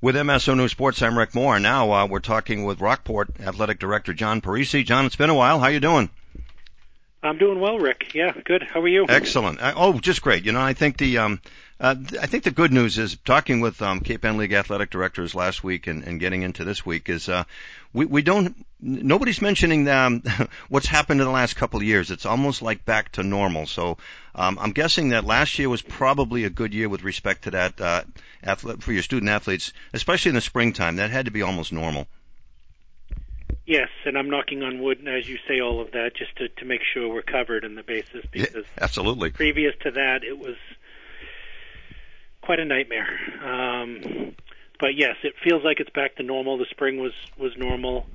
With MSO News Sports, I'm Rick Moore. Now we're talking with Rockport Athletic Director John Parisi. John, it's been a while. How you doing? I'm doing well, Rick. Yeah, good. How are you? Excellent. Just great. You know, I think the good news is talking with Cape Ann League athletic directors last week and getting into this week is nobody's mentioning what's happened in the last couple of years. It's almost like back to normal. So I'm guessing that last year was probably a good year with respect to that for your student athletes, especially in the springtime. That had to be almost normal. Yes, and I'm knocking on wood as you say all of that just to make sure we're covered in the basis, because yeah, absolutely. Previous to that it was quite a nightmare. But yes, it feels like it's back to normal. The spring was normal.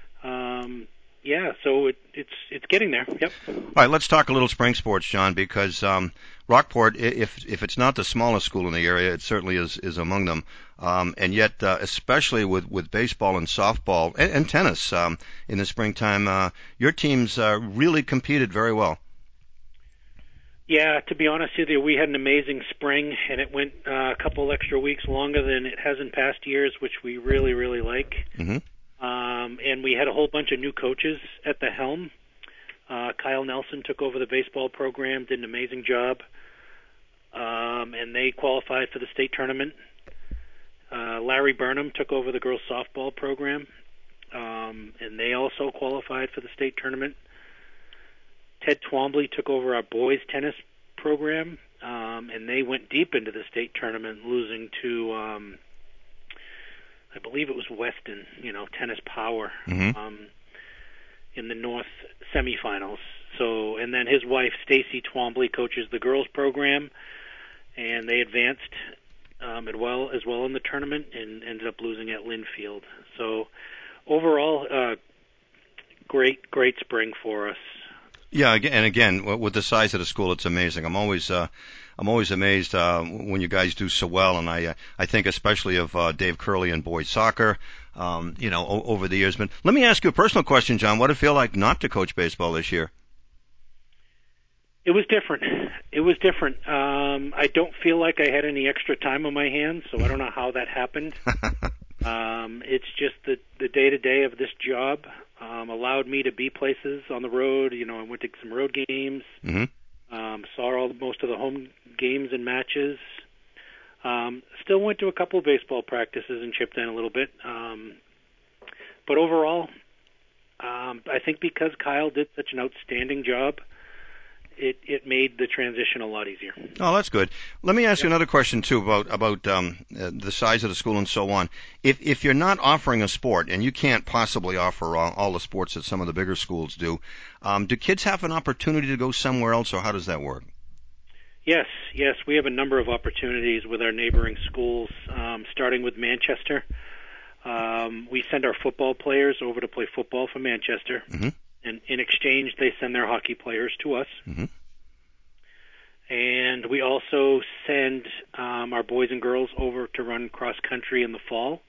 So it's getting there. Yep. All right, let's talk a little spring sports, John, because Rockport, if it's not the smallest school in the area, it certainly is among them. And yet, especially with baseball and softball and tennis in the springtime, your teams really competed very well. Yeah, to be honest with you, we had an amazing spring, and it went a couple extra weeks longer than it has in past years, which we really, really like. Mm-hmm. And we had a whole bunch of new coaches at the helm. Kyle Nelson took over the baseball program, did an amazing job, and they qualified for the state tournament. Larry Burnham took over the girls softball program, and they also qualified for the state tournament. Ted Twombly took over our boys tennis program, and they went deep into the state tournament, losing to, I believe it was Weston, Tennis Power, mm-hmm. In the North semifinals. So, and then his wife, Stacy Twombly, coaches the girls program, and they advanced as well in the tournament and ended up losing at Linfield. So, overall, great spring for us. Yeah, and again, with the size of the school, it's amazing. I'm always amazed when you guys do so well, and I think especially of Dave Curley and boys soccer, over the years. But let me ask you a personal question, John. What did it feel like not to coach baseball this year? It was different. I don't feel like I had any extra time on my hands, so I don't know how that happened. It's just the day-to-day of this job allowed me to be places on the road. I went to some road games, mm-hmm. Saw most of the home games and matches. Still went to a couple of baseball practices and chipped in a little bit. But overall, I think because Kyle did such an outstanding job, it made the transition a lot easier. Oh, that's good. Let me ask you another question too about the size of the school and so on. If you're not offering a sport, and you can't possibly offer all the sports that some of the bigger schools do kids have an opportunity to go somewhere else, or how does that work? Yes, we have a number of opportunities with our neighboring schools, starting with Manchester. We send our football players over to play football for Manchester. Mm-hmm. And in exchange, they send their hockey players to us. Mm-hmm. And we also send our boys and girls over to run cross country in the fall.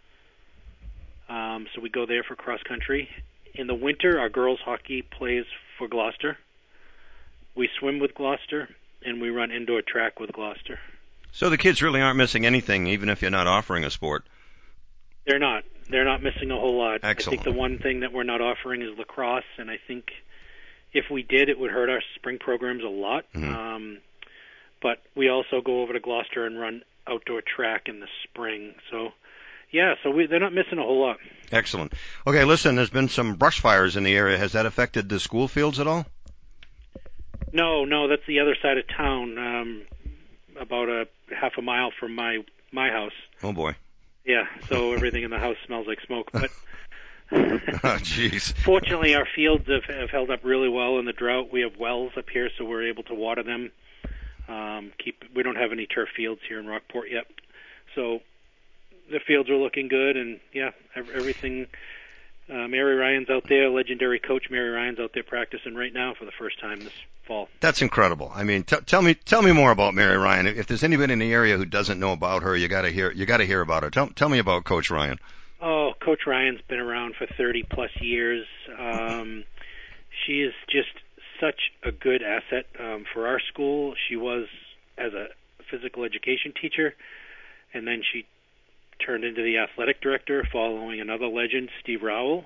So we go there for cross country. In the winter, our girls hockey plays for Gloucester. We swim with Gloucester, and we run indoor track with Gloucester. So the kids really aren't missing anything, even if you're not offering a sport. They're not. They're not missing a whole lot. Excellent. I think the one thing that we're not offering is lacrosse, and I think if we did, it would hurt our spring programs a lot. Mm-hmm. But we also go over to Gloucester and run outdoor track in the spring. So, yeah, they're not missing a whole lot. Excellent. Okay, listen, there's been some brush fires in the area. Has that affected the school fields at all? No, that's the other side of town, about a half a mile from my house. Oh, boy. Yeah, so everything in the house smells like smoke. But jeez. Fortunately, our fields have held up really well in the drought. We have wells up here, so we're able to water them. We don't have any turf fields here in Rockport yet, so the fields are looking good. And yeah, everything. Mary Ryan's out there, legendary coach Mary Ryan's out there practicing right now for the first time this fall. That's incredible. I mean, tell me more about Mary Ryan. If there's anybody in the area who doesn't know about her, you got to hear about her. Tell me about Coach Ryan. Oh, Coach Ryan's been around for 30 plus years. She is just such a good asset for our school. She was as a physical education teacher, and then she turned into the athletic director following another legend, Steve Rowell.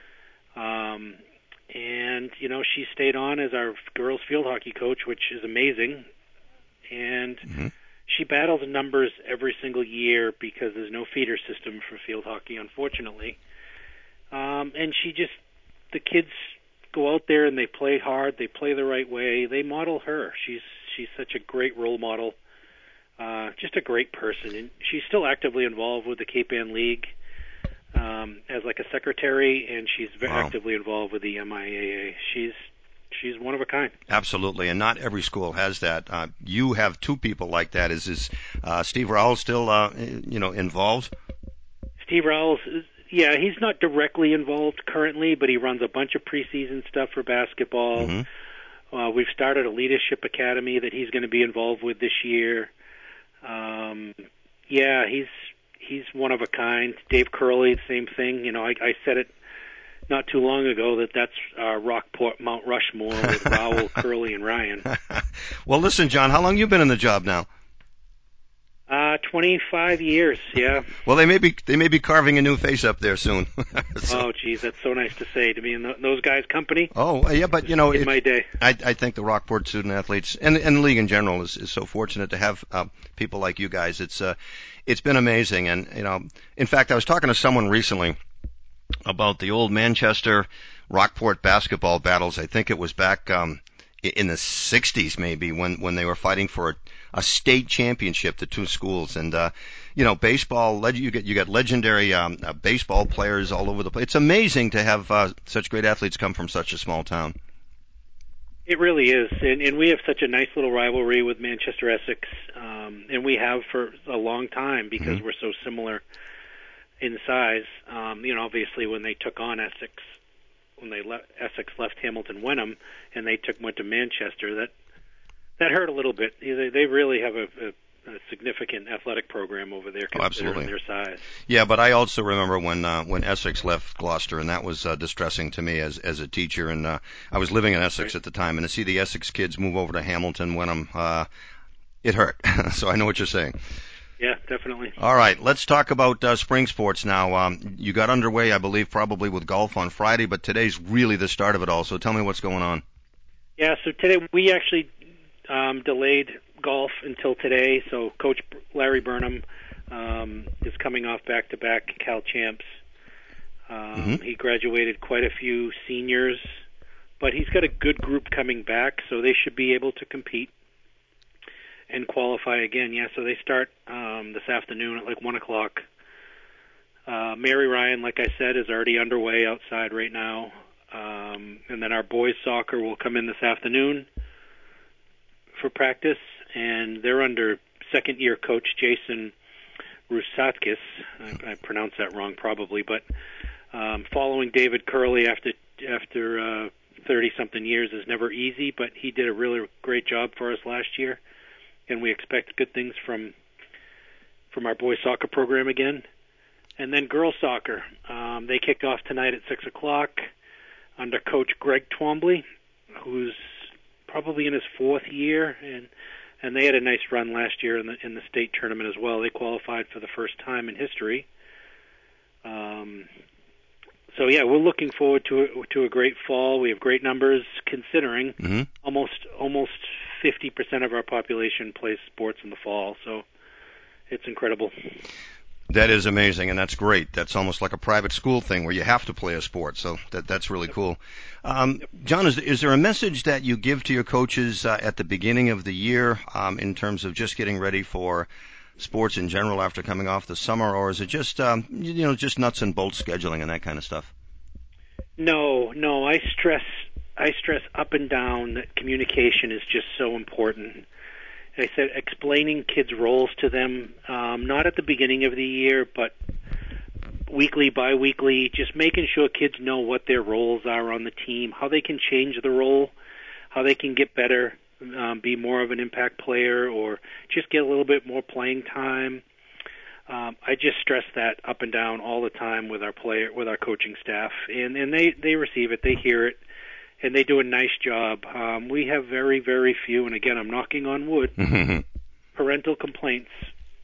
And, she stayed on as our girls field hockey coach, which is amazing. And she battles numbers every single year because there's no feeder system for field hockey, unfortunately. And the kids go out there and they play hard, they play the right way, they model her. She's such a great role model, just a great person. And she's still actively involved with the Cape Ann League as like a secretary, and she's very actively involved with the MIAA. She's one of a kind. Absolutely, and not every school has that. You have two people like that. Is Steve Rowell still involved? Steve Rowell's, he's not directly involved currently, but he runs a bunch of preseason stuff for basketball. We've started a leadership academy that he's going to be involved with this year. He's one of a kind. Dave Curley, same thing. I said it not too long ago that's Rockport Mount Rushmore with Rowell, Curley, and Ryan. Well, listen, John, how long you been in the job now? 25 years, yeah. Well, they may be carving a new face up there soon. Oh, geez, that's so nice to say, to be in those guys' company. Oh, yeah, but in my day, I think the Rockport student athletes and the league in general is so fortunate to have people like you guys. It's been amazing, and in fact, I was talking to someone recently about the old Manchester Rockport basketball battles. I think it was back in the 60s maybe when they were fighting for a state championship, the two schools. And baseball, you get legendary baseball players all over the place. It's amazing to have such great athletes come from such a small town. It really is, and we have such a nice little rivalry with Manchester Essex, and we have for a long time because we're so similar in size. Obviously when they took on Essex, when Essex left Hamilton Wenham and they went to Manchester, that hurt a little bit. They really have a significant athletic program over there considering their size. Yeah, but I also remember when Essex left Gloucester, and that was distressing to me as a teacher, and I was living in Essex at the time, and to see the Essex kids move over to Hamilton Wenham, it hurt. So I know what you're saying. Yeah, definitely. All right, let's talk about spring sports now. You got underway, I believe, probably with golf on Friday, but today's really the start of it all. So tell me what's going on. Yeah, so today we actually delayed golf until today. So Coach Larry Burnham is coming off back-to-back Cal Champs. He graduated quite a few seniors, but he's got a good group coming back, so they should be able to compete and qualify again. Yeah, so they start this afternoon at like 1 o'clock. Mary Ryan, like I said, is already underway outside right now. And then our boys soccer will come in this afternoon for practice, and they're under second-year coach Jason Rusatkis. I pronounced that wrong probably, but following David Curley after 30-something years is never easy, but he did a really great job for us last year, and we expect good things from our boys soccer program again. And then girls soccer, they kicked off tonight at 6 o'clock under Coach Greg Twombly, who's probably in his fourth year, and they had a nice run last year in the state tournament as well. They qualified for the first time in history. So yeah, we're looking forward to a great fall. We have great numbers considering almost 50% of our population plays sports in the fall. So it's incredible. That is amazing, and that's great. That's almost like a private school thing where you have to play a sport, so that's really cool. John, is there a message that you give to your coaches at the beginning of the year in terms of just getting ready for sports in general after coming off the summer, or is it just just nuts and bolts scheduling and that kind of stuff? No, I stress up and down that communication is just so important. I said explaining kids' roles to them, not at the beginning of the year, but weekly, bi-weekly, just making sure kids know what their roles are on the team, how they can change the role, how they can get better, be more of an impact player, or just get a little bit more playing time. I just stress that up and down all the time with our coaching staff, and they receive it, they hear it, and they do a nice job. We have very, very few, and again, I'm knocking on wood, parental complaints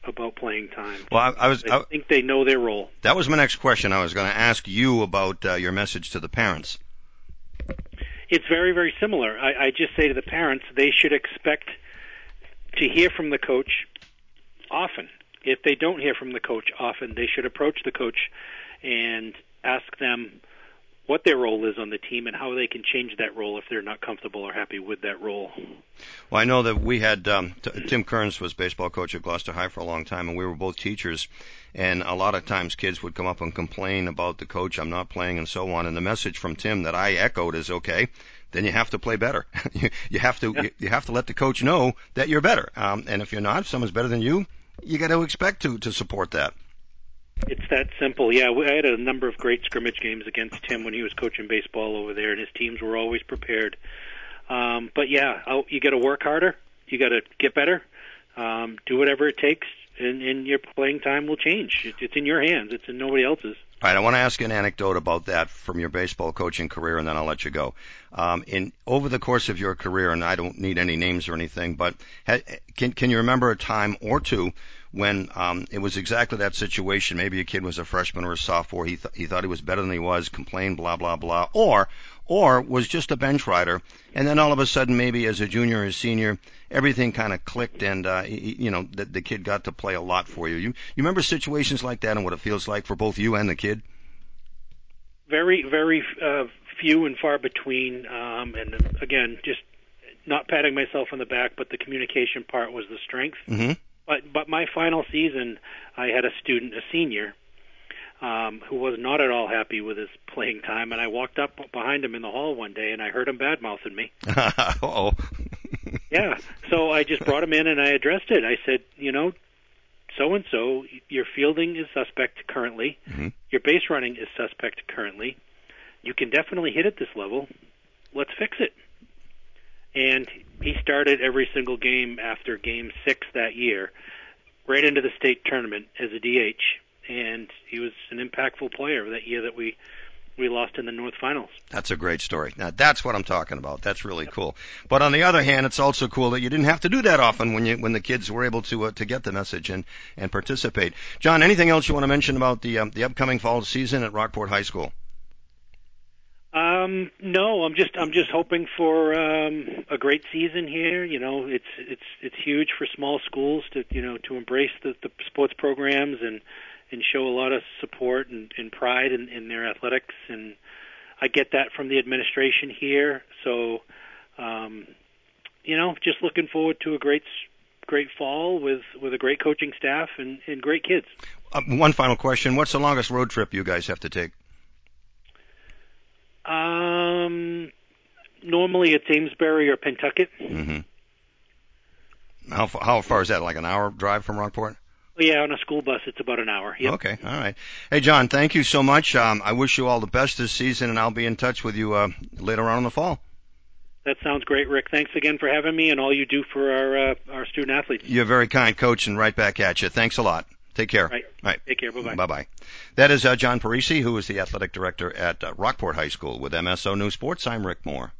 about playing time. Well, I think they know their role. That was my next question. I was going to ask you about your message to the parents. It's very, very similar. I just say to the parents, they should expect to hear from the coach often. If they don't hear from the coach often, they should approach the coach and ask them what their role is on the team and how they can change that role if they're not comfortable or happy with that role. Well, I know that we had Tim Kearns was baseball coach at Gloucester High for a long time, and we were both teachers. And a lot of times kids would come up and complain about the coach, I'm not playing, and so on. And the message from Tim that I echoed is, okay, then you have to play better. you have to let the coach know that you're better. And if you're not, if someone's better than you got to expect to support that. It's that simple. Yeah, I had a number of great scrimmage games against Tim when he was coaching baseball over there, and his teams were always prepared. But yeah, you got to work harder. You got to get better. Do whatever it takes, and your playing time will change. It's in your hands. It's in nobody else's. All right, I want to ask you an anecdote about that from your baseball coaching career, and then I'll let you go. Over the course of your career, and I don't need any names or anything, but can you remember a time or two when it was exactly that situation? Maybe a kid was a freshman or a sophomore. He thought he was better than he was, complained, blah, blah, blah, or was just a bench rider, and then all of a sudden, maybe as a junior or senior, everything kind of clicked, and the kid got to play a lot for you. You remember situations like that and what it feels like for both you and the kid? Very, very few and far between, and again, just not patting myself on the back, but the communication part was the strength. Mm-hmm. But my final season, I had a student, a senior, who was not at all happy with his playing time, and I walked up behind him in the hall one day, and I heard him bad-mouthing me. Uh-oh. Yeah, so I just brought him in, and I addressed it. I said, so-and-so, your fielding is suspect currently. Mm-hmm. Your base running is suspect currently. You can definitely hit at this level. Let's fix it. And he started every single game after Game 6 that year, right into the state tournament as a DH. And he was an impactful player that year that we lost in the North Finals. That's a great story. Now, that's what I'm talking about. That's really cool. But on the other hand, it's also cool that you didn't have to do that often when the kids were able to get the message and participate. John, anything else you want to mention about the upcoming fall season at Rockport High School? No, I'm just hoping for a great season here. It's huge for small schools to embrace the sports programs and show a lot of support and pride in their athletics, and I get that from the administration here. So, just looking forward to a great fall with a great coaching staff and great kids. One final question: what's the longest road trip you guys have to take? Normally it's Amesbury or Pentucket. Mm-hmm. How far is that? Like an hour drive from Rockport? Yeah, on a school bus, it's about an hour. Yep. Okay, all right. Hey, John, thank you so much. I wish you all the best this season, and I'll be in touch with you later on in the fall. That sounds great, Rick. Thanks again for having me and all you do for our student athletes. You're very kind, Coach, and right back at you. Thanks a lot. Take care. Right. Take care. Bye-bye. Bye-bye. That is John Parisi, who is the athletic director at Rockport High School. With MSO News Sports, I'm Rick Moore.